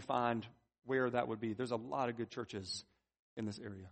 find where that would be. There's a lot of good churches in this area.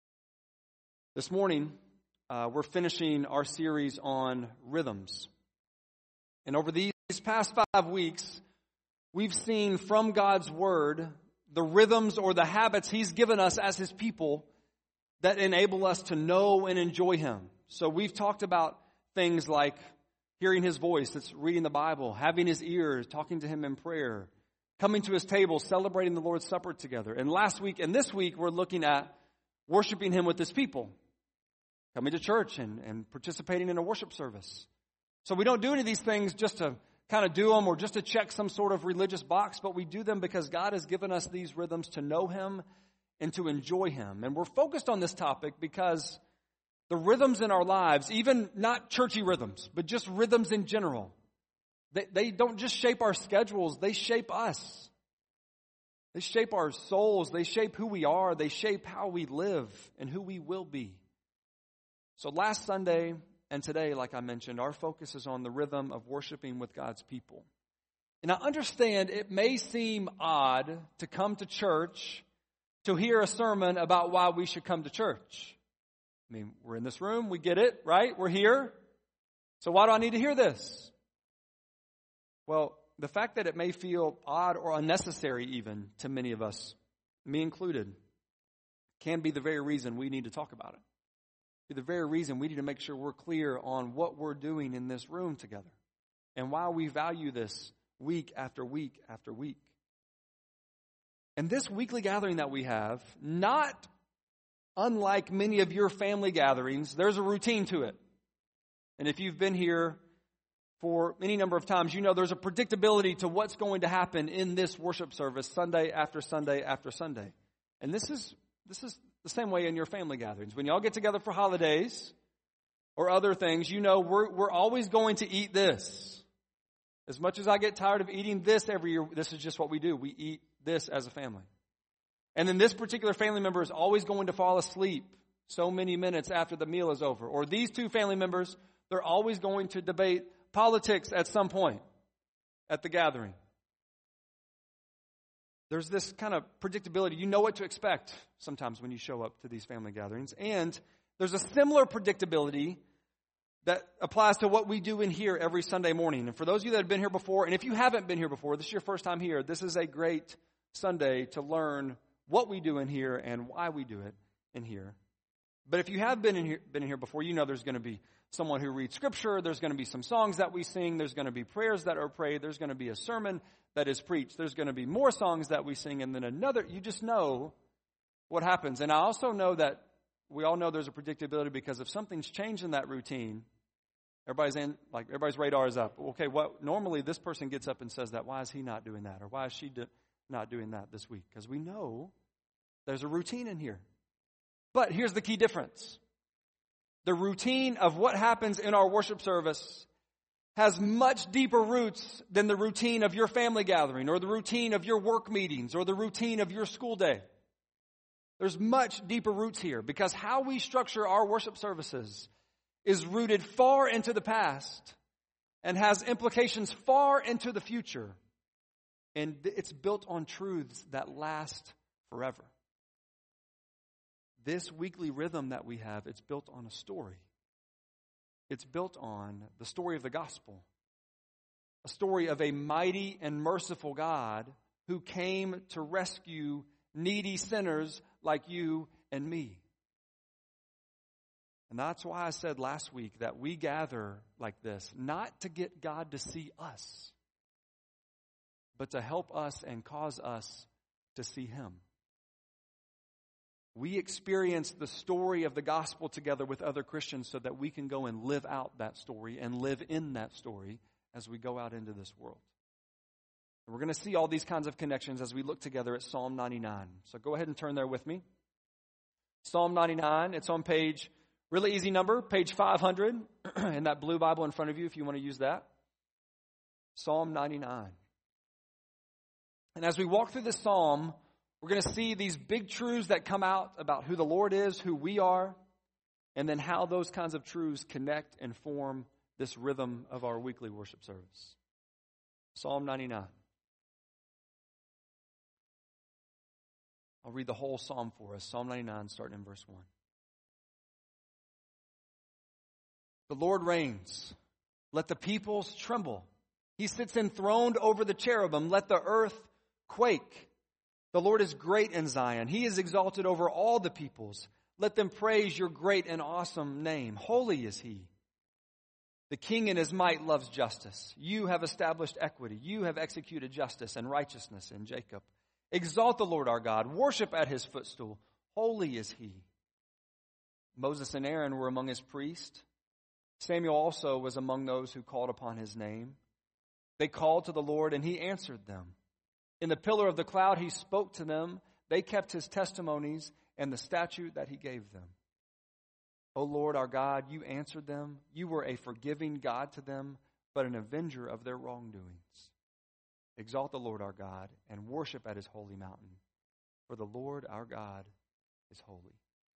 This morning, we're finishing our series on rhythms. And over these past 5 weeks, we've seen from God's Word the rhythms or the habits He's given us as His people that enable us to know and enjoy Him. So we've talked about things like hearing His voice, that's reading the Bible, having His ears, talking to Him in prayer, coming to His table, celebrating the Lord's Supper together. And last week and this week, we're looking at worshiping Him with His people, coming to church and participating in a worship service. So we don't do any of these things just to kind of do them or just to check some sort of religious box, but we do them because God has given us these rhythms to know Him and to enjoy Him. And we're focused on this topic because the rhythms in our lives, even not churchy rhythms, but just rhythms in general, they don't just shape our schedules, they shape us. They shape our souls, they shape who we are, they shape how we live and who we will be. So last Sunday and today, like I mentioned, our focus is on the rhythm of worshiping with God's people. And I understand it may seem odd to come to church to hear a sermon about why we should come to church. I mean, we're in this room, we get it, right? We're here. So why do I need to hear this? Well, the fact that it may feel odd or unnecessary even to many of us, me included, can be the very reason we need to talk about it. The very reason we need to make sure we're clear on what we're doing in this room together and why we value this week after week after week. And this weekly gathering that we have, not unlike many of your family gatherings, there's a routine to it. And if you've been here for any number of times, you know there's a predictability to what's going to happen in this worship service Sunday after Sunday after Sunday. And this is the same way in your family gatherings. When y'all get together for holidays or other things, you know we're always going to eat this. As much as I get tired of eating this every year, this is just what we do. We eat this as a family. And then this particular family member is always going to fall asleep so many minutes after the meal is over. Or these two family members, they're always going to debate politics at some point at the gathering. There's this kind of predictability. You know what to expect sometimes when you show up to these family gatherings. And there's a similar predictability that applies to what we do in here every Sunday morning. And for those of you that have been here before, and if you haven't been here before, this is your first time here, this is a great Sunday to learn what we do in here and why we do it in here. But if you have been in here before, you know there's going to be someone who reads Scripture, there's going to be some songs that we sing, there's going to be prayers that are prayed, there's going to be a sermon that is preached, there's going to be more songs that we sing, and then another, you just know what happens. And I also know that we all know there's a predictability because if something's changed in that routine, everybody's radar is up. Okay, what normally this person gets up and says that, why is he not doing that? Or why is she not doing that this week? Because we know there's a routine in here. But here's the key difference. The routine of what happens in our worship service has much deeper roots than the routine of your family gathering or the routine of your work meetings or the routine of your school day. There's much deeper roots here because how we structure our worship services is rooted far into the past and has implications far into the future. And it's built on truths that last forever. This weekly rhythm that we have, it's built on a story. It's built on the story of the gospel. A story of a mighty and merciful God who came to rescue needy sinners like you and me. And that's why I said last week that we gather like this, not to get God to see us, but to help us and cause us to see Him. We experience the story of the gospel together with other Christians so that we can go and live out that story and live in that story as we go out into this world. And we're going to see all these kinds of connections as we look together at Psalm 99. So go ahead and turn there with me. Psalm 99, it's on really easy number, page 500 in that blue Bible in front of you if you want to use that. Psalm 99. And as we walk through this psalm, we're going to see these big truths that come out about who the Lord is, who we are, and then how those kinds of truths connect and form this rhythm of our weekly worship service. Psalm 99. I'll read the whole psalm for us. Psalm 99, starting in verse 1. The Lord reigns. Let the peoples tremble. He sits enthroned over the cherubim. Let the earth quake. The Lord is great in Zion. He is exalted over all the peoples. Let them praise your great and awesome name. Holy is he. The king in his might loves justice. You have established equity. You have executed justice and righteousness in Jacob. Exalt the Lord our God. Worship at his footstool. Holy is he. Moses and Aaron were among his priests. Samuel also was among those who called upon his name. They called to the Lord, and he answered them. In the pillar of the cloud he spoke to them. They kept his testimonies and the statute that he gave them. O Lord our God, you answered them. You were a forgiving God to them, but an avenger of their wrongdoings. Exalt the Lord our God and worship at his holy mountain, for the Lord our God is holy.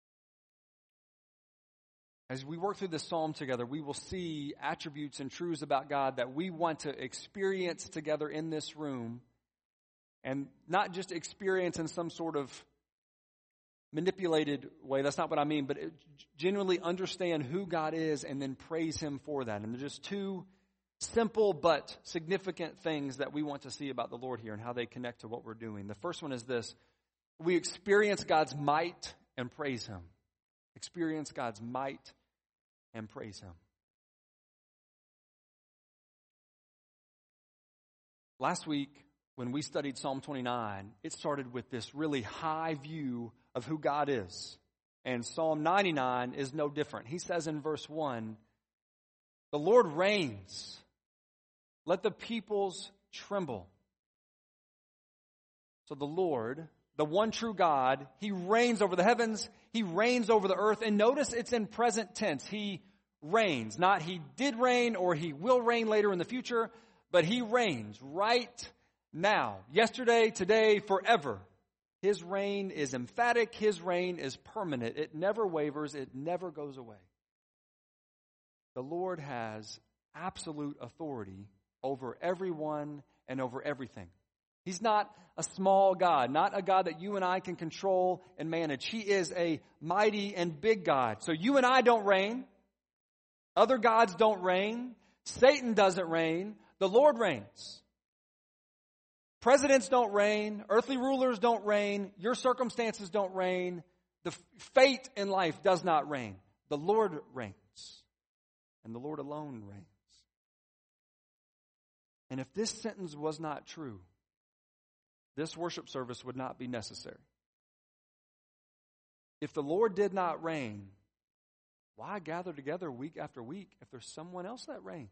As we work through this psalm together, we will see attributes and truths about God that we want to experience together in this room, and not just experience in some sort of manipulated way. That's not what I mean, but genuinely understand who God is and then praise him for that. And there's just two simple but significant things that we want to see about the Lord here and how they connect to what we're doing. The first one is this: we experience God's might and praise him. Experience God's might and praise him. Last week, when we studied Psalm 29, it started with this really high view of who God is. And Psalm 99 is no different. He says in verse 1, the Lord reigns. Let the peoples tremble. So the Lord, the one true God, he reigns over the heavens. He reigns over the earth. And notice it's in present tense. He reigns. Not he did reign or he will reign later in the future, but he reigns right now. Yesterday, today, forever. His reign is emphatic. His reign is permanent. It never wavers. It never goes away. The Lord has absolute authority over everyone and over everything. He's not a small God, not a God that you and I can control and manage. He is a mighty and big God. So you and I don't reign. Other gods don't reign. Satan doesn't reign. The Lord reigns. Presidents don't reign. Earthly rulers don't reign. Your circumstances don't reign. The fate in life does not reign. The Lord reigns. And the Lord alone reigns. And if this sentence was not true, this worship service would not be necessary. If the Lord did not reign, why gather together week after week if there's someone else that reigns?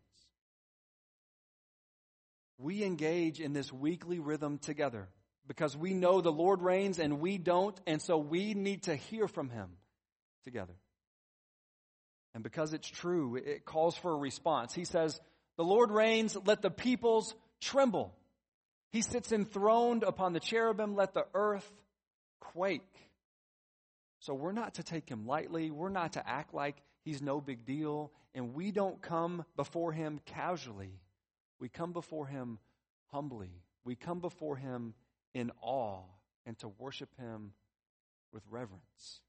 We engage in this weekly rhythm together because we know the Lord reigns and we don't, and so we need to hear from him together. And because it's true, it calls for a response. He says, the Lord reigns, let the peoples tremble. He sits enthroned upon the cherubim, let the earth quake. So we're not to take him lightly. We're not to act like he's no big deal. And we don't come before him casually. We come before him humbly. We come before him in awe and to worship him with reverence.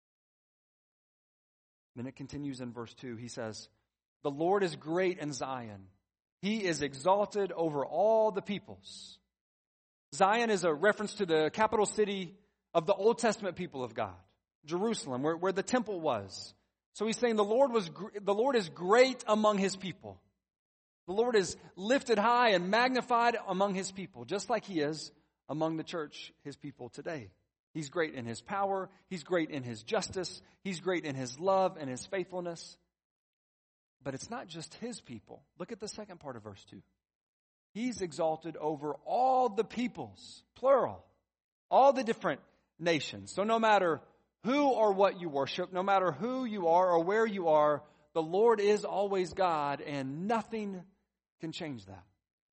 Then it continues in verse 2. He says, the Lord is great in Zion. He is exalted over all the peoples. Zion is a reference to the capital city of the Old Testament people of God, Jerusalem, where the temple was. So he's saying the Lord is great among his people. The Lord is lifted high and magnified among his people, just like he is among the church, his people today. He's great in his power. He's great in his justice. He's great in his love and his faithfulness. But it's not just his people. Look at the second part of verse 2. He's exalted over all the peoples, plural, all the different nations. So no matter who or what you worship, no matter who you are or where you are, the Lord is always God, and nothing can change that.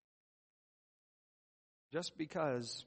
Just because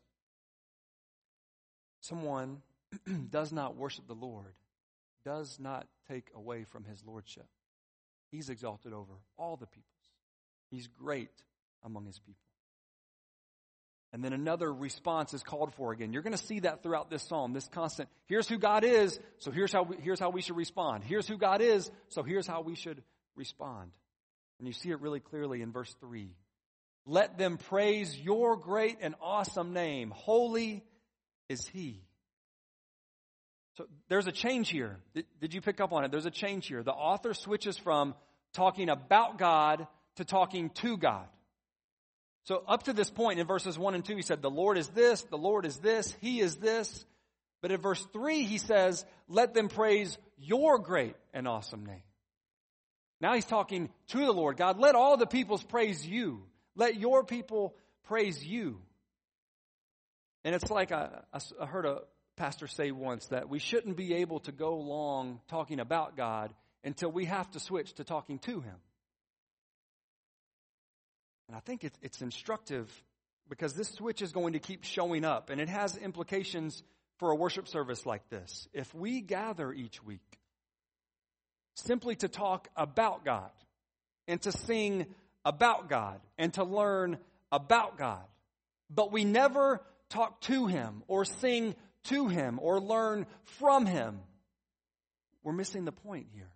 someone does not worship the Lord does not take away from his lordship. He's exalted over all the peoples. He's great among his people. And then another response is called for again. You're going to see that throughout this psalm, this constant, here's who God is, so here's how we should respond. Here's who God is, so here's how we should respond. And you see it really clearly in verse 3. Let them praise your great and awesome name. Holy is he. So there's a change here. Did you pick up on it? There's a change here. The author switches from talking about God to talking to God. So up to this point in verses 1 and 2, he said, the Lord is this, he is this. But in verse 3, he says, let them praise your great and awesome name. Now he's talking to the Lord. God, let all the peoples praise you. Let your people praise you. And it's like I heard a pastor say once that we shouldn't be able to go long talking about God until we have to switch to talking to him. And I think it's instructive because this switch is going to keep showing up, and it has implications for a worship service like this. If we gather each week simply to talk about God and to sing about God and to learn about God, but we never talk to him or sing to him or learn from him, we're missing the point here.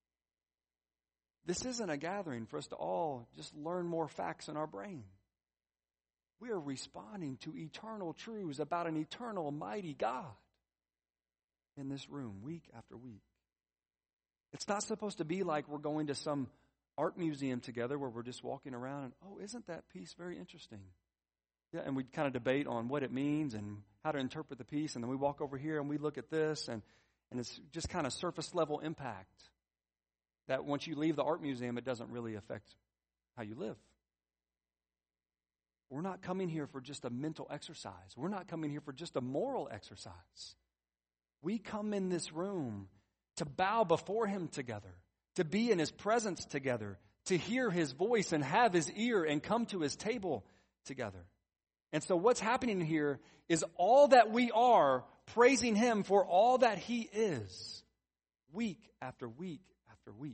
This isn't a gathering for us to all just learn more facts in our brain. We are responding to eternal truths about an eternal, mighty God in this room week after week. It's not supposed to be like we're going to some art museum together where we're just walking around and, oh, isn't that piece very interesting? Yeah, and we kind of debate on what it means and how to interpret the piece, and then we walk over here and we look at this, and it's just kind of surface level impact. That once you leave the art museum, it doesn't really affect how you live. We're not coming here for just a mental exercise. We're not coming here for just a moral exercise. We come in this room to bow before him together, to be in his presence together, to hear his voice and have his ear and come to his table together. And so what's happening here is all that we are praising him for all that he is, week after week after week.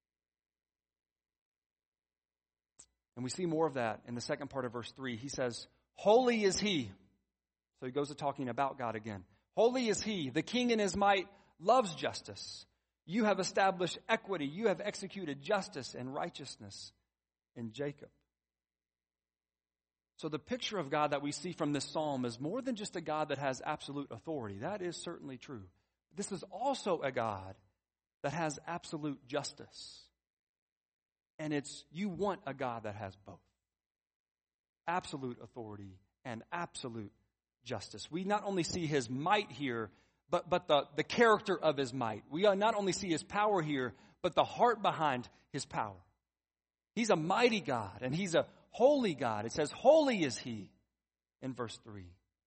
And we see more of that in the second part of verse 3. He says, holy is he. So he goes to talking about God again. Holy is he. The king in his might loves justice. You have established equity. You have executed justice and righteousness in Jacob. So the picture of God that we see from this psalm is more than just a God that has absolute authority. That is certainly true. This is also a God that has absolute justice. And you want a God that has both. Absolute authority and absolute justice. We not only see his might here, but the character of his might. We not only see his power here, but the heart behind his power. He's a mighty God and he's a holy God. It says, holy is he in verse 3.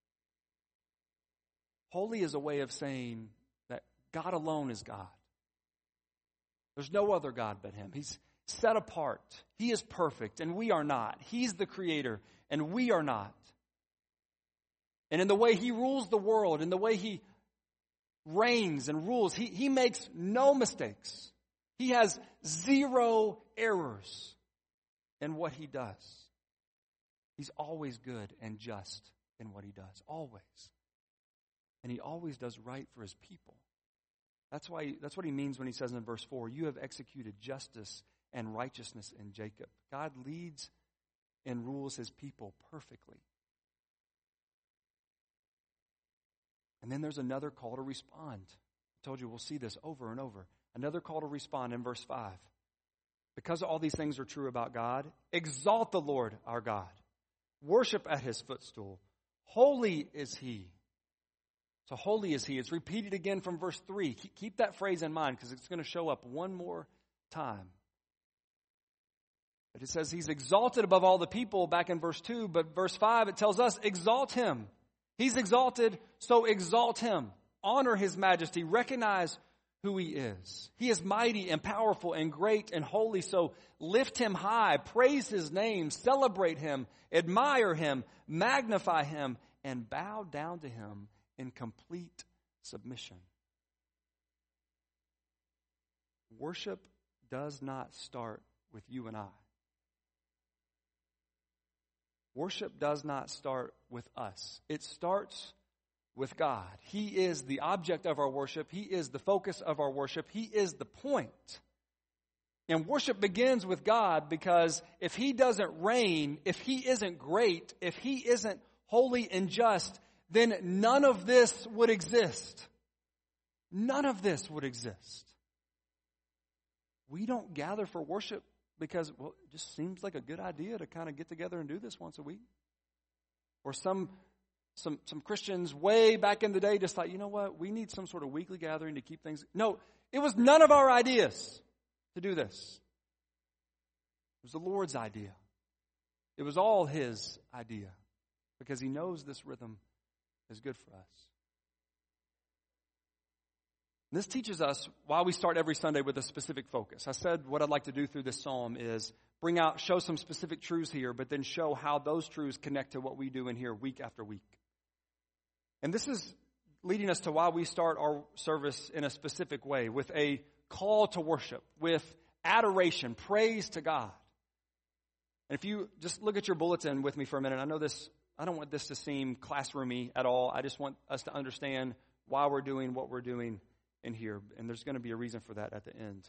Holy is a way of saying that God alone is God. There's no other God but him. He's set apart. He is perfect, and we are not. He's the creator, and we are not. And in the way he rules the world, in the way he reigns and rules, he makes no mistakes. He has zero errors in what he does. He's always good and just in what he does, always. And he always does right for his people. That's what he means when he says in verse 4, you have executed justice and righteousness in Jacob. God leads and rules his people perfectly. And then there's another call to respond. I told you we'll see this over and over. Another call to respond in verse 5. Because all these things are true about God, exalt the Lord our God. Worship at his footstool. Holy is he. So holy is he. It's repeated again from verse 3. Keep that phrase in mind because it's going to show up one more time. But it says he's exalted above all the people back in verse 2. But verse 5, it tells us, exalt him. He's exalted, so exalt him. Honor his majesty. Recognize who he is. He is mighty and powerful and great and holy, so lift him high. Praise his name. Celebrate him. Admire him. Magnify him. And bow down to him in complete submission. Worship does not start with you and I. worship does not start with us. It starts with God. He is the object of our worship. He is the focus of our worship. He is the point. And worship begins with God, because if He doesn't reign, if He isn't great, if He isn't holy and just, then none of this would exist. None of this would exist. We don't gather for worship because, well, it just seems like a good idea to kind of get together and do this once a week. Or some Christians way back in the day just thought, you know what, we need some sort of weekly gathering to keep things. No, it was none of our ideas to do this. It was the Lord's idea. It was all His idea, because He knows this rhythm is good for us. And this teaches us why we start every Sunday with a specific focus. I said what I'd like to do through this psalm is show some specific truths here, but then show how those truths connect to what we do in here week after week. And this is leading us to why we start our service in a specific way, with a call to worship, with adoration, praise to God. And if you just look at your bulletin with me for a minute, I don't want this to seem classroomy at all. I just want us to understand why we're doing what we're doing in here. And there's going to be a reason for that at the end.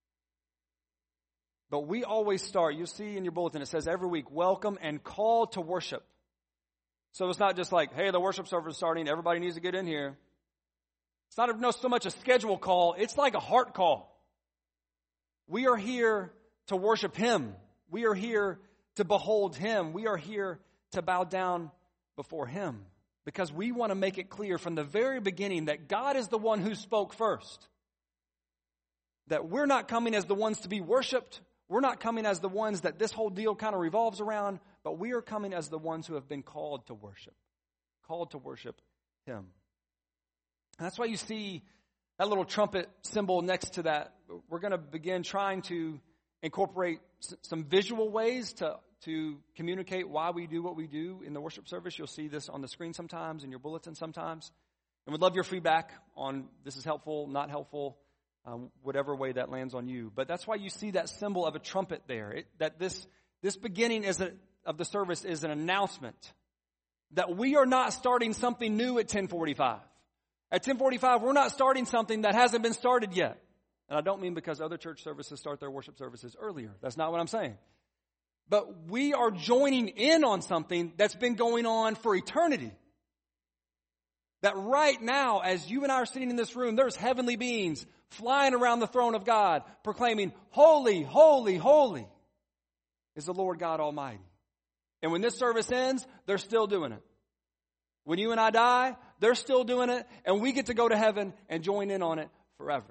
But we always start, you'll see in your bulletin, it says every week, welcome and call to worship. So it's not just like, hey, the worship service is starting, everybody needs to get in here. It's not so much a schedule call, it's like a heart call. We are here to worship Him. We are here to behold Him. We are here to bow down before Him, because we want to make it clear from the very beginning that God is the one who spoke first. That we're not coming as the ones to be worshiped. We're not coming as the ones that this whole deal kind of revolves around, but we are coming as the ones who have been called to worship Him. And that's why you see that little trumpet symbol next to that. We're going to begin trying to incorporate some visual ways to communicate why we do what we do in the worship service. You'll see this on the screen sometimes, in your bulletin sometimes. And we'd love your feedback on this is helpful, not helpful, whatever way that lands on you. But that's why you see that symbol of a trumpet there. That this beginning of the service is an announcement that we are not starting something new at 10:45. At 10:45, we're not starting something that hasn't been started yet. And I don't mean because other church services start their worship services earlier. That's not what I'm saying. But we are joining in on something that's been going on for eternity. That right now, as you and I are sitting in this room, there's heavenly beings flying around the throne of God, proclaiming, holy, holy, holy is the Lord God Almighty. And when this service ends, they're still doing it. When you and I die, they're still doing it, and we get to go to heaven and join in on it forever.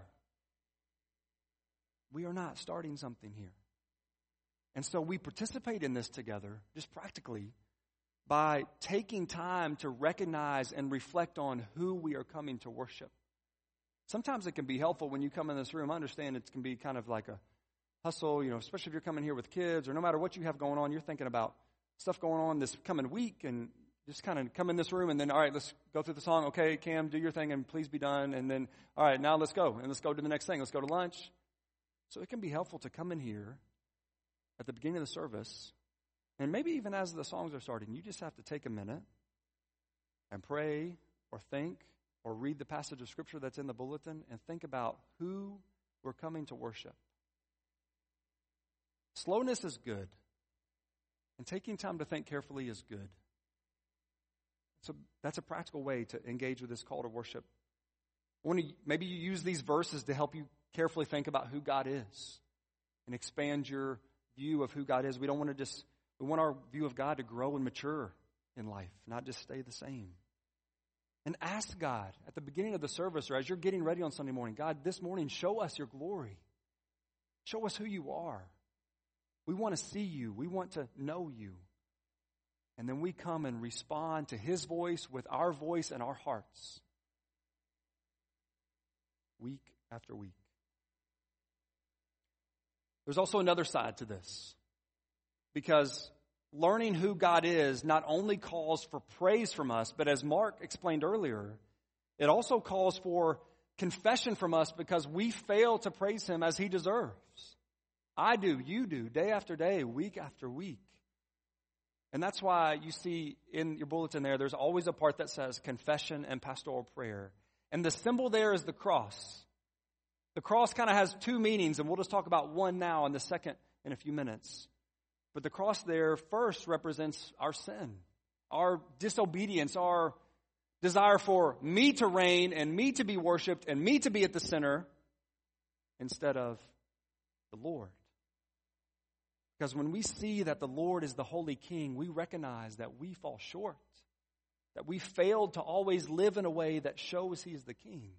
We are not starting something here. And so we participate in this together, just practically, by taking time to recognize and reflect on who we are coming to worship. Sometimes it can be helpful when you come in this room. I understand it can be kind of like a hustle, especially if you're coming here with kids, or no matter what you have going on, you're thinking about stuff going on this coming week, and just kind of come in this room and then, all right, let's go through the song. Okay, Cam, do your thing and please be done. And then, all right, now let's go. And let's go to the next thing. Let's go to lunch. So it can be helpful to come in here at the beginning of the service, and maybe even as the songs are starting, you just have to take a minute and pray or think or read the passage of Scripture that's in the bulletin and think about who we're coming to worship. Slowness is good, and taking time to think carefully is good. So that's a practical way to engage with this call to worship. Maybe you use these verses to help you carefully think about who God is and expand your view of who God is. We want our view of God to grow and mature in life, not just stay the same. And ask God at the beginning of the service, or as you're getting ready on Sunday morning, God, this morning, show us your glory. Show us who you are. We want to see you. We want to know you. And then we come and respond to His voice with our voice and our hearts. Week after week. There's also another side to this. Because learning who God is not only calls for praise from us, but as Mark explained earlier, it also calls for confession from us because we fail to praise Him as He deserves. I do, you do, day after day, week after week. And that's why you see in your bulletin there's always a part that says confession and pastoral prayer. And the symbol there is the cross. The cross kind of has two meanings, and we'll just talk about one now and the second in a few minutes. But the cross there first represents our sin, our disobedience, our desire for me to reign and me to be worshiped and me to be at the center instead of the Lord. Because when we see that the Lord is the Holy King, we recognize that we fall short, that we failed to always live in a way that shows He is the King.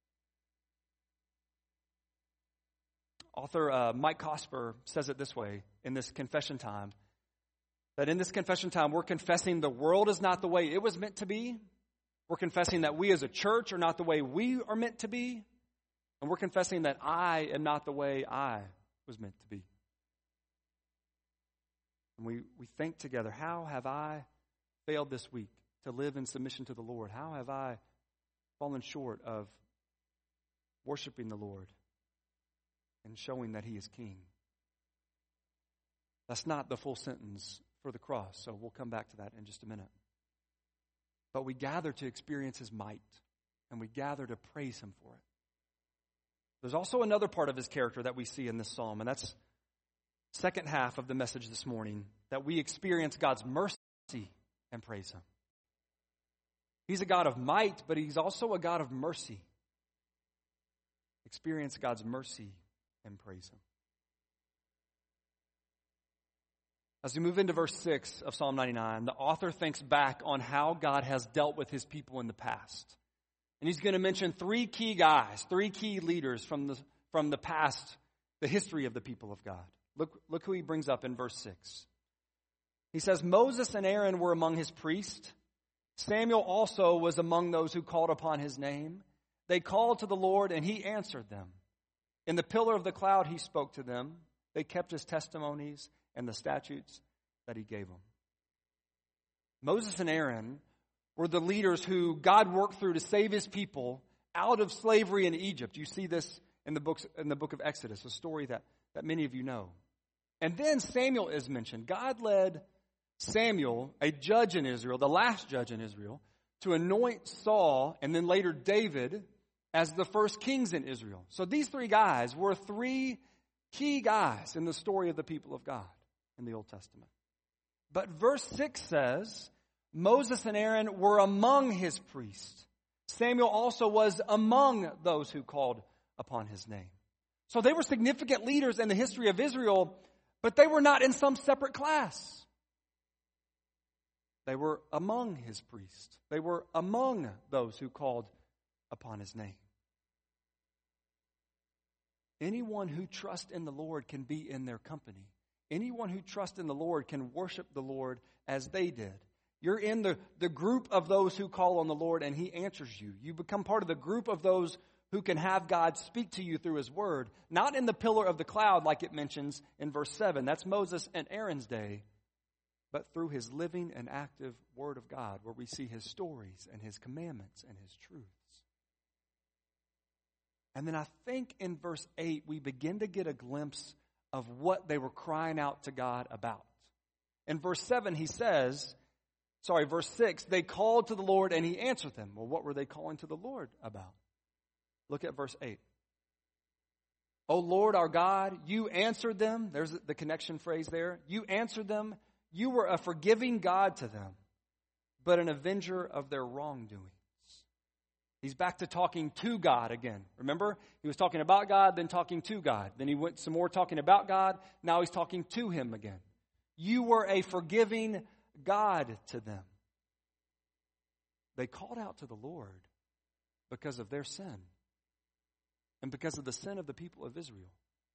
Author Mike Cosper says it this way in this confession time, that in this confession time, we're confessing the world is not the way it was meant to be. We're confessing that we as a church are not the way we are meant to be. And we're confessing that I am not the way I was meant to be. And we think together, how have I failed this week to live in submission to the Lord? How have I fallen short of worshiping the Lord and showing that He is King? That's not the full sentence for the cross, so we'll come back to that in just a minute. But we gather to experience His might, and we gather to praise Him for it. There's also another part of His character that we see in this psalm, and that's second half of the message this morning, that we experience God's mercy and praise Him. He's a God of might, but He's also a God of mercy. Experience God's mercy and praise Him. As we move into verse 6 of Psalm 99, the author thinks back on how God has dealt with His people in the past. And he's going to mention three key guys, three key leaders from the past, the history of the people of God. Look who he brings up in verse 6. He says, Moses and Aaron were among His priests. Samuel also was among those who called upon His name. They called to the Lord, and He answered them. In the pillar of the cloud He spoke to them. They kept His testimonies and the statutes that He gave them. Moses and Aaron were the leaders who God worked through to save His people out of slavery in Egypt. You see this in the book of Exodus, a story that many of you know. And then Samuel is mentioned. God led Samuel, a judge in Israel, the last judge in Israel, to anoint Saul and then later David as the first kings in Israel. So these three guys were three key guys in the story of the people of God in the Old Testament. But verse 6 says, Moses and Aaron were among His priests. Samuel also was among those who called upon His name. So they were significant leaders in the history of Israel, but they were not in some separate class. They were among His priests. They were among those who called upon His name. Anyone who trusts in the Lord can be in their company. Anyone who trusts in the Lord can worship the Lord as they did. You're in the group of those who call on the Lord and He answers you. You become part of the group of those who can have God speak to you through His word. Not in the pillar of the cloud like it mentions in verse 7. That's Moses and Aaron's day. But through His living and active word of God, where we see His stories and His commandments and His truths. And then I think in verse 8, we begin to get a glimpse of what they were crying out to God about. In verse 6, they called to the Lord and He answered them. Well, what were they calling to the Lord about? Look at verse 8. O Lord our God, You answered them. There's the connection phrase there. You answered them. You were a forgiving God to them, but an avenger of their wrongdoings. He's back to talking to God again. Remember? He was talking about God, then talking to God. Then he went some more talking about God. Now he's talking to Him again. You were a forgiving God to them. They called out to the Lord because of their sin and because of the sin of the people of Israel.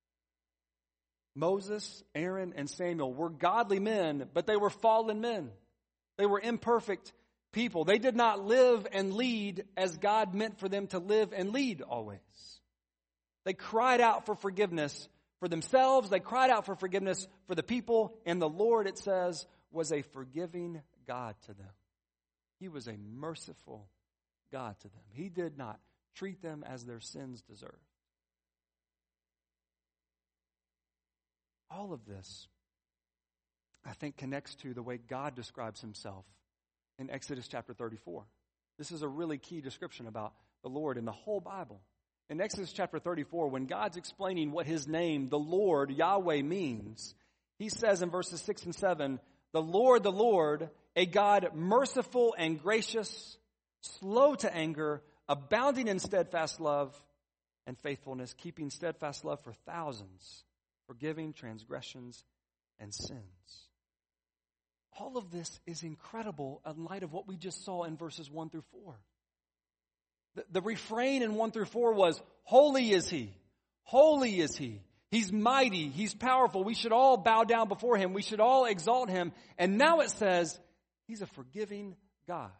Moses, Aaron, and Samuel were godly men, but they were fallen men. They were imperfect people. They did not live and lead as God meant for them to live and lead always. They cried out for forgiveness for themselves. They cried out for forgiveness for the people. And the Lord, it says, was a forgiving God to them. He was a merciful God to them. He did not treat them as their sins deserved. All of this, I think, connects to the way God describes himself in Exodus chapter 34. This is a really key description about the Lord in the whole Bible. In Exodus chapter 34, when God's explaining what his name, the Lord, Yahweh, means, he says in verses 6 and 7, the Lord, a God merciful and gracious, slow to anger, abounding in steadfast love and faithfulness, keeping steadfast love for thousands, forgiving transgressions and sins. All of this is incredible in light of what we just saw in verses 1 through 4. The refrain in 1 through 4 was, holy is he, holy is he. He's mighty, he's powerful. We should all bow down before him. We should all exalt him. And now it says, he's a forgiving God.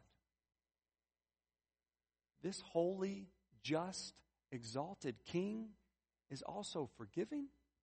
This holy, just, exalted king is also forgiving.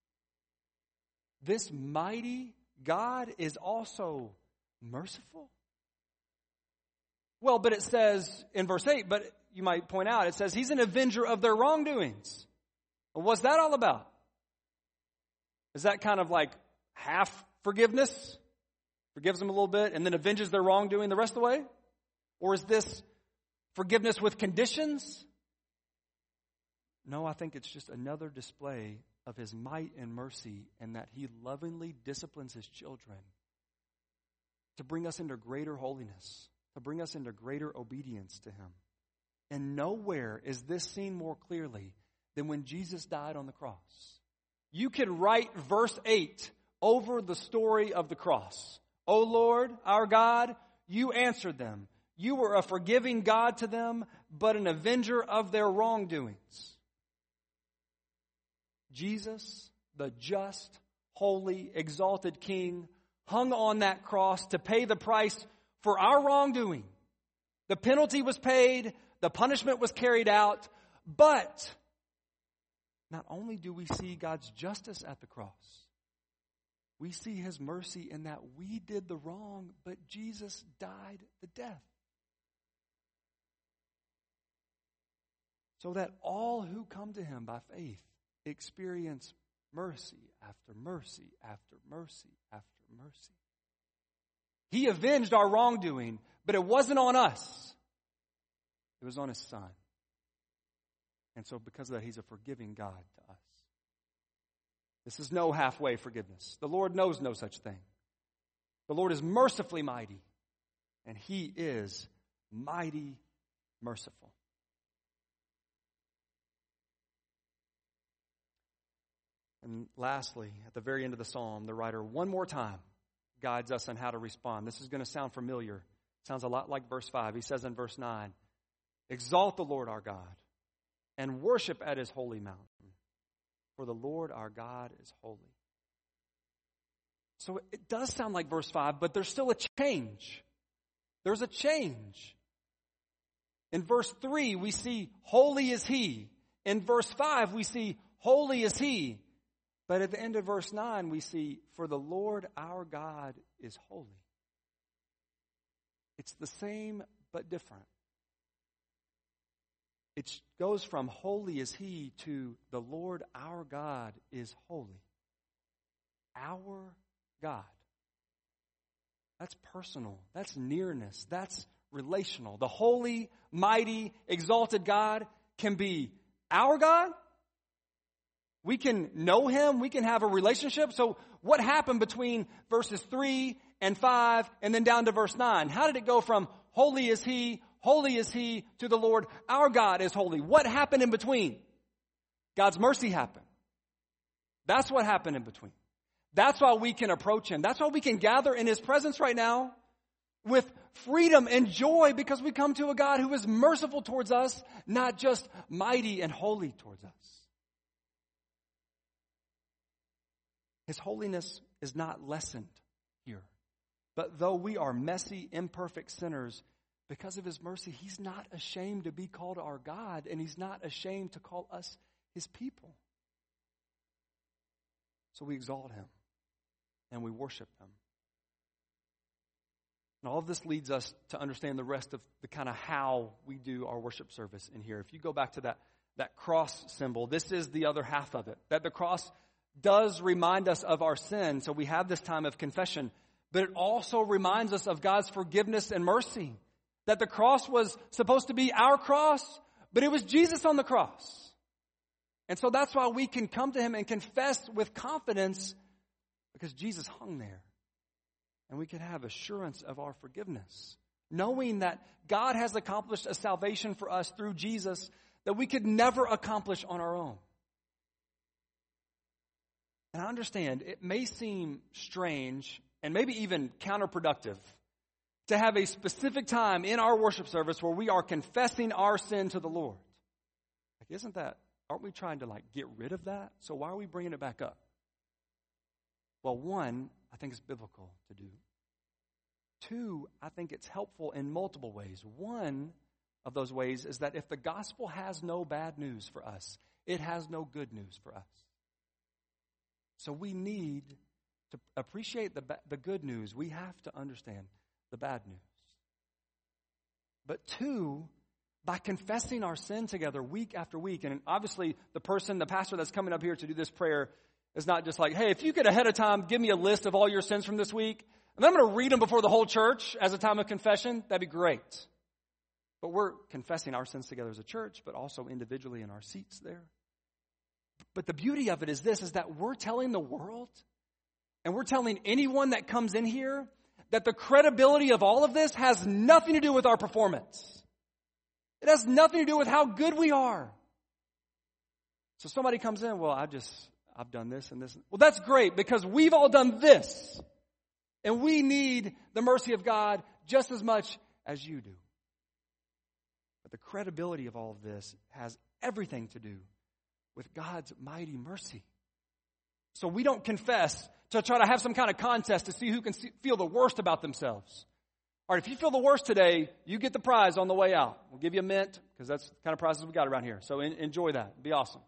This mighty God is also merciful. Well, but it says in verse 8, but you might point out, it says he's an avenger of their wrongdoings. Well, what's that all about? Is that kind of like half forgiveness? Forgives them a little bit and then avenges their wrongdoing the rest of the way? Or is this forgiveness with conditions? No, I think it's just another display of his might and mercy, and that he lovingly disciplines his children to bring us into greater holiness, to bring us into greater obedience to him. And nowhere is this seen more clearly than when Jesus died on the cross. You could write verse 8 over the story of the cross. O Lord, our God, you answered them. You were a forgiving God to them, but an avenger of their wrongdoings. Jesus, the just, holy, exalted King, hung on that cross to pay the price for our wrongdoing. The penalty was paid, the punishment was carried out, but not only do we see God's justice at the cross, we see his mercy in that we did the wrong, but Jesus died the death. So that all who come to him by faith experience mercy after mercy after mercy after mercy. He avenged our wrongdoing, but it wasn't on us. It was on his Son. And so because of that, he's a forgiving God to us. This is no halfway forgiveness. The Lord knows no such thing. The Lord is mercifully mighty, and he is mighty merciful. And lastly, at the very end of the psalm, the writer one more time guides us on how to respond. This is going to sound familiar. It sounds a lot like verse 5. He says in verse 9, exalt the Lord our God and worship at his holy mountain, for the Lord our God is holy. So it does sound like verse 5, but there's still a change. There's a change. In verse 3, we see holy is he. In verse 5, we see holy is he. But at the end of verse 9, we see, for the Lord our God is holy. It's the same but different. It goes from holy is he to the Lord our God is holy. Our God. That's personal. That's nearness. That's relational. The holy, mighty, exalted God can be our God. We can know him. We can have a relationship. So what happened between verses 3 and 5 and then down to verse 9? How did it go from holy is he to the Lord our God is holy? What happened in between? God's mercy happened. That's what happened in between. That's why we can approach him. That's why we can gather in his presence right now with freedom and joy, because we come to a God who is merciful towards us, not just mighty and holy towards us. His holiness is not lessened here. But though we are messy, imperfect sinners, because of his mercy, he's not ashamed to be called our God, and he's not ashamed to call us his people. So we exalt him, and we worship him. And all of this leads us to understand the rest of the kind of how we do our worship service in here. If you go back to that cross symbol, this is the other half of it. That the cross does remind us of our sin, so we have this time of confession. but it also reminds us of God's forgiveness and mercy. That the cross was supposed to be our cross, but it was Jesus on the cross. And so that's why we can come to him and confess with confidence, because Jesus hung there. And we can have assurance of our forgiveness, knowing that God has accomplished a salvation for us through Jesus that we could never accomplish on our own. And I understand it may seem strange and maybe even counterproductive to have a specific time in our worship service where we are confessing our sin to the Lord. Aren't we trying to get rid of that? So why are we bringing it back up? Well, one, I think it's biblical to do. Two, I think it's helpful in multiple ways. One of those ways is that if the gospel has no bad news for us, it has no good news for us. So we need to appreciate the good news. We have to understand the bad news. But two, by confessing our sin together week after week, and obviously the pastor that's coming up here to do this prayer is not just like, hey, if you could ahead of time give me a list of all your sins from this week, and I'm going to read them before the whole church as a time of confession, that'd be great. But we're confessing our sins together as a church, but also individually in our seats there. But the beauty of it is this, is that we're telling the world, and we're telling anyone that comes in here, that the credibility of all of this has nothing to do with our performance. It has nothing to do with how good we are. So somebody comes in, well, I've done this and this. Well, that's great, because we've all done this. And we need the mercy of God just as much as you do. But the credibility of all of this has everything to do with God's mighty mercy. So we don't confess to try to have some kind of contest to see who can feel the worst about themselves. All right, if you feel the worst today, you get the prize on the way out. We'll give you a mint, because that's the kind of prizes we got around here. So enjoy that. It'll be awesome.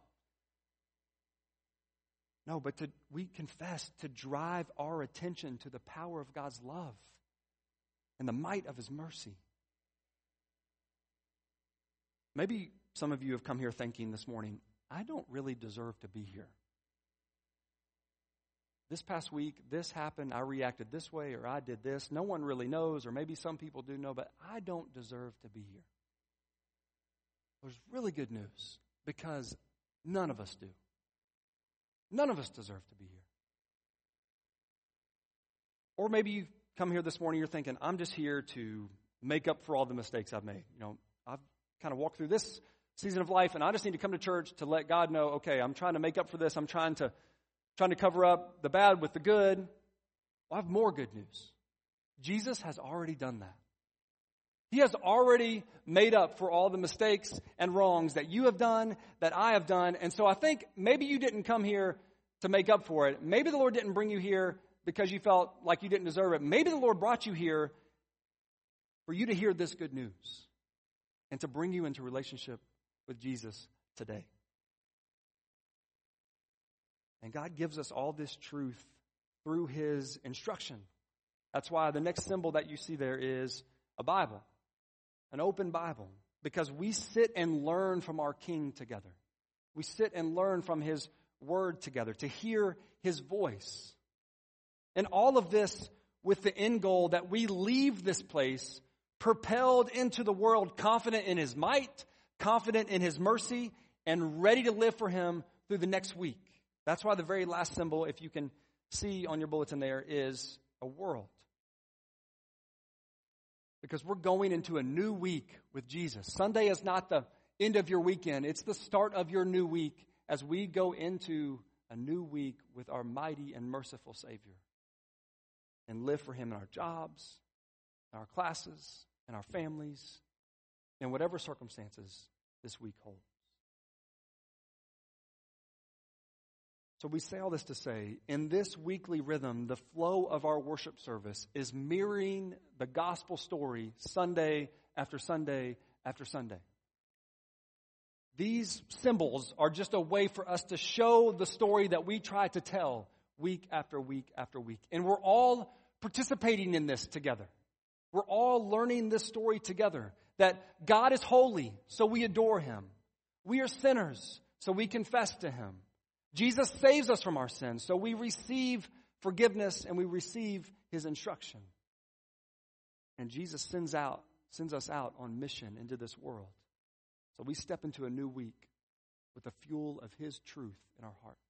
No, but we confess to drive our attention to the power of God's love and the might of his mercy. Maybe some of you have come here thinking this morning, I don't really deserve to be here. This past week, this happened, I reacted this way, or I did this. No one really knows, or maybe some people do know, but I don't deserve to be here. There's really good news, because none of us do. None of us deserve to be here. Or maybe you come here this morning, you're thinking, I'm just here to make up for all the mistakes I've made. I've kind of walked through this season of life, and I just need to come to church to let God know, okay, I'm trying to make up for this. I'm trying to cover up the bad with the good. Well, I have more good news. Jesus has already done that. He has already made up for all the mistakes and wrongs that you have done, that I have done. And so I think maybe you didn't come here to make up for it. Maybe the Lord didn't bring you here because you felt like you didn't deserve it. Maybe the Lord brought you here for you to hear this good news and to bring you into relationship with Jesus today. And God gives us all this truth through his instruction. That's why the next symbol that you see there is a Bible, an open Bible, because we sit and learn from our King together. We sit and learn from his word together to hear his voice. And all of this with the end goal that we leave this place propelled into the world, confident in his might, confident in his mercy, and ready to live for him through the next week. That's why the very last symbol, if you can see on your bulletin there, is a world. Because we're going into a new week with Jesus. Sunday is not the end of your weekend. It's the start of your new week as we go into a new week with our mighty and merciful Savior. And live for him in our jobs, in our classes, in our families, in whatever circumstances this week holds. So we say all this to say, in this weekly rhythm, the flow of our worship service is mirroring the gospel story Sunday after Sunday after Sunday. These symbols are just a way for us to show the story that we try to tell week after week after week. And we're all participating in this together. We're all learning this story together, that God is holy, so we adore him. We are sinners, so we confess to him. Jesus saves us from our sins, so we receive forgiveness and we receive his instruction. And Jesus sends us out on mission into this world. So we step into a new week with the fuel of his truth in our hearts.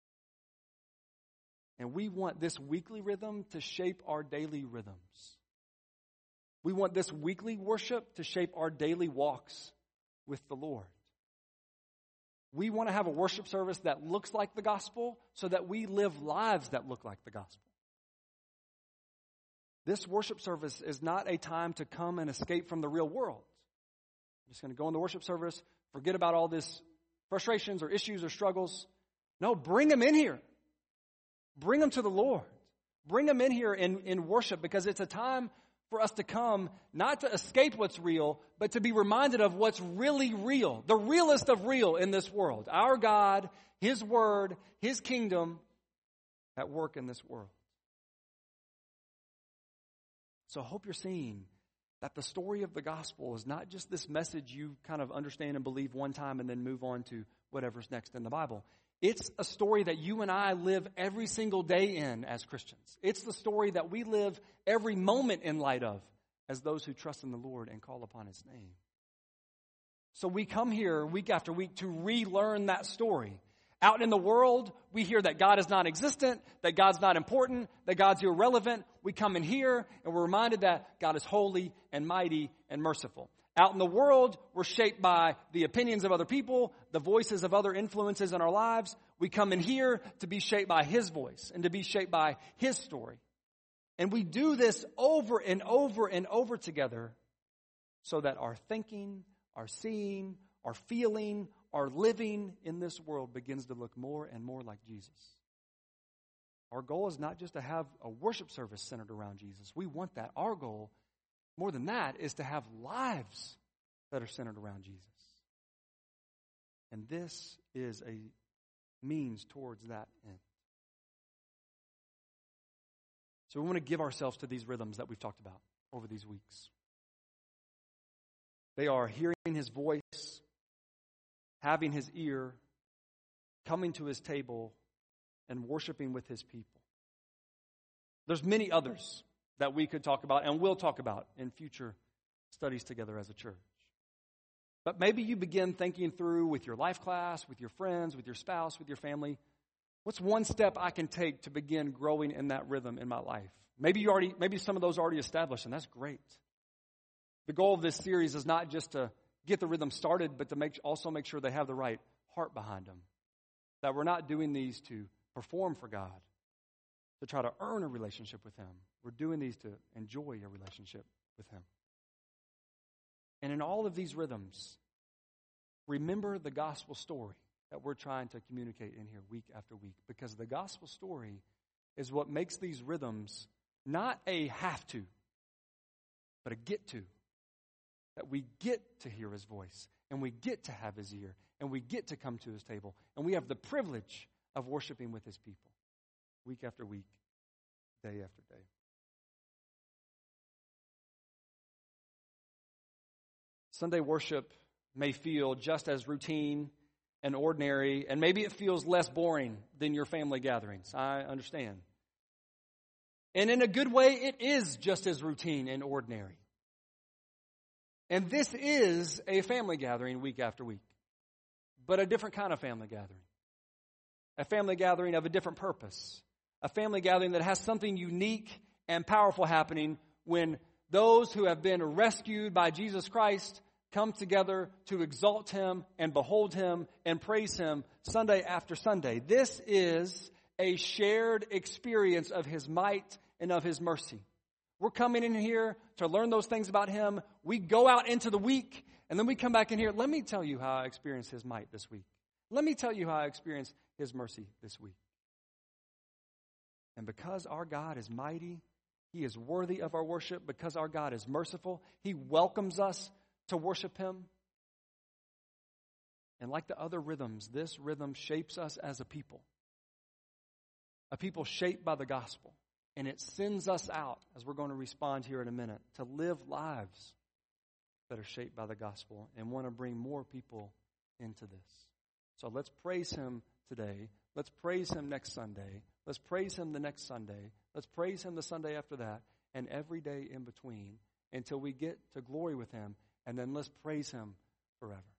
And we want this weekly rhythm to shape our daily rhythms. We want this weekly worship to shape our daily walks with the Lord. We want to have a worship service that looks like the gospel so that we live lives that look like the gospel. This worship service is not a time to come and escape from the real world. I'm just going to go in the worship service, forget about all this frustrations or issues or struggles. No, bring them in here. Bring them to the Lord. Bring them in here in worship, because it's a time for us to come, not to escape what's real, but to be reminded of what's really real, the realest of real in this world. Our God, his word, his kingdom at work in this world. So I hope you're seeing that the story of the gospel is not just this message you kind of understand and believe one time and then move on to whatever's next in the Bible. It's a story that you and I live every single day in as Christians. It's the story that we live every moment in light of as those who trust in the Lord and call upon his name. So we come here week after week to relearn that story. Out in the world, we hear that God is non-existent, that God's not important, that God's irrelevant. We come in here and we're reminded that God is holy and mighty and merciful. Out in the world, we're shaped by the opinions of other people, the voices of other influences in our lives. We come in here to be shaped by his voice and to be shaped by his story. And we do this over and over and over together so that our thinking, our seeing, our feeling, our living in this world begins to look more and more like Jesus. Our goal is not just to have a worship service centered around Jesus. We want that. Our goal, more than that, is to have lives that are centered around Jesus. And this is a means towards that end. So we want to give ourselves to these rhythms that we've talked about over these weeks. They are hearing his voice, having his ear, coming to his table, and worshiping with his people. There's many others that we could talk about and will talk about in future studies together as a church. But maybe you begin thinking through with your life class, with your friends, with your spouse, with your family, what's one step I can take to begin growing in that rhythm in my life? Maybe some of those are already established, and that's great. The goal of this series is not just to get the rhythm started, but to also make sure they have the right heart behind them. That we're not doing these to perform for God, to try to earn a relationship with him. We're doing these to enjoy a relationship with him. And in all of these rhythms, remember the gospel story that we're trying to communicate in here week after week, because the gospel story is what makes these rhythms not a have to, but a get to. That we get to hear his voice, and we get to have his ear, and we get to come to his table, and we have the privilege of worshiping with his people week after week, day after day. Sunday worship may feel just as routine and ordinary, and maybe it feels less boring than your family gatherings. I understand. And in a good way, it is just as routine and ordinary. And this is a family gathering week after week, but a different kind of family gathering. A family gathering of a different purpose. A family gathering that has something unique and powerful happening when those who have been rescued by Jesus Christ come together to exalt him and behold him and praise him Sunday after Sunday. This is a shared experience of his might and of his mercy. We're coming in here to learn those things about him. We go out into the week, and then we come back in here. Let me tell you how I experienced his might this week. Let me tell you how I experienced his mercy this week. And because our God is mighty, he is worthy of our worship. Because our God is merciful, he welcomes us to worship him. And like the other rhythms, this rhythm shapes us as a people shaped by the gospel. And it sends us out, as we're going to respond here in a minute, to live lives that are shaped by the gospel and want to bring more people into this. So let's praise him today. Let's praise him next Sunday. Let's praise him the next Sunday. Let's praise him the Sunday after that, and every day in between until we get to glory with him, and then let's praise him forever.